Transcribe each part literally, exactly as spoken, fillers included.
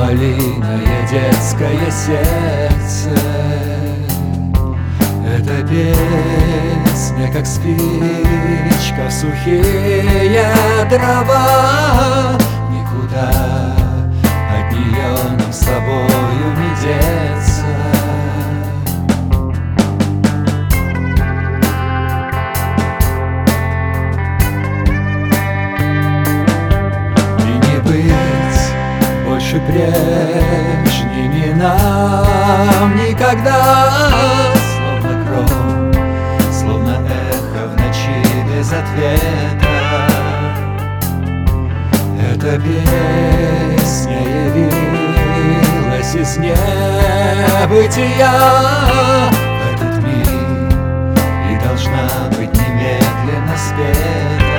Орлиное детское сердце. Эта песня, как спичка в сухие дрова. Никуда от нее нам с тобою не деться. И не быть больше прежними нам никогда. Словно гром, словно эхо в ночи без ответа. Эта песня явилась из небытия в этот мир и должна быть немедленно спета.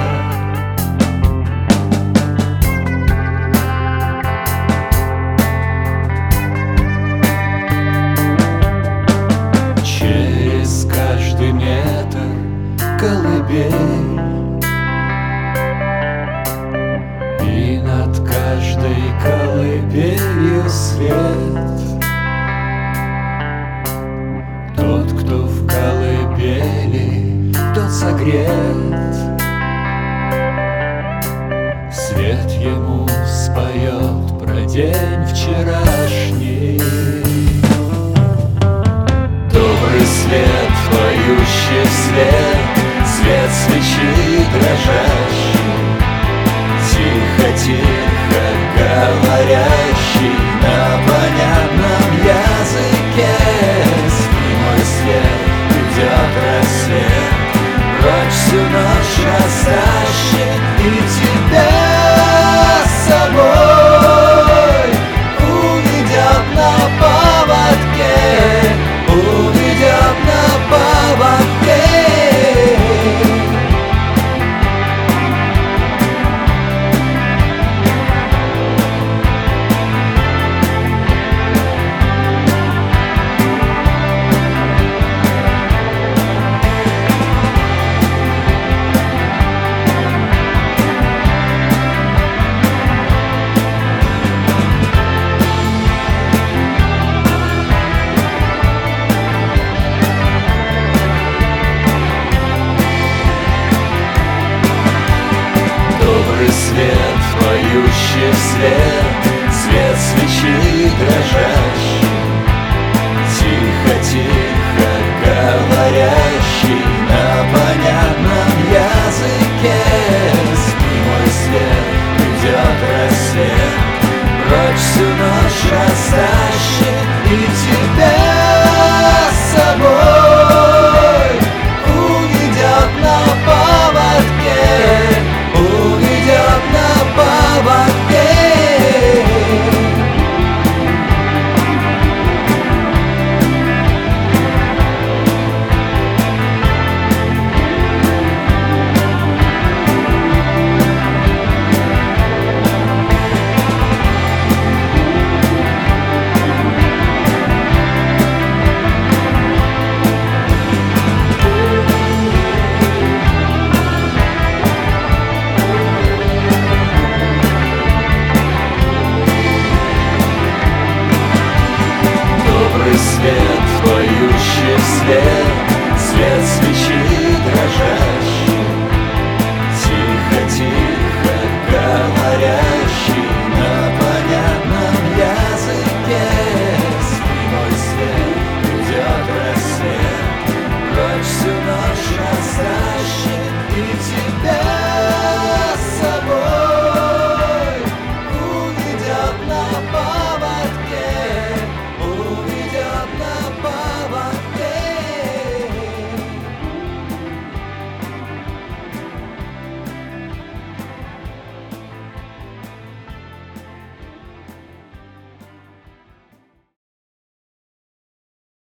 Через каждый метр колыбель, и над каждой колыбелью свет. Тот, кто в колыбели, тот согрет. Свет ему споет про день вчерашний. Добрый свет, поющий свет, свет свечи дрожащий. Тихо, тихо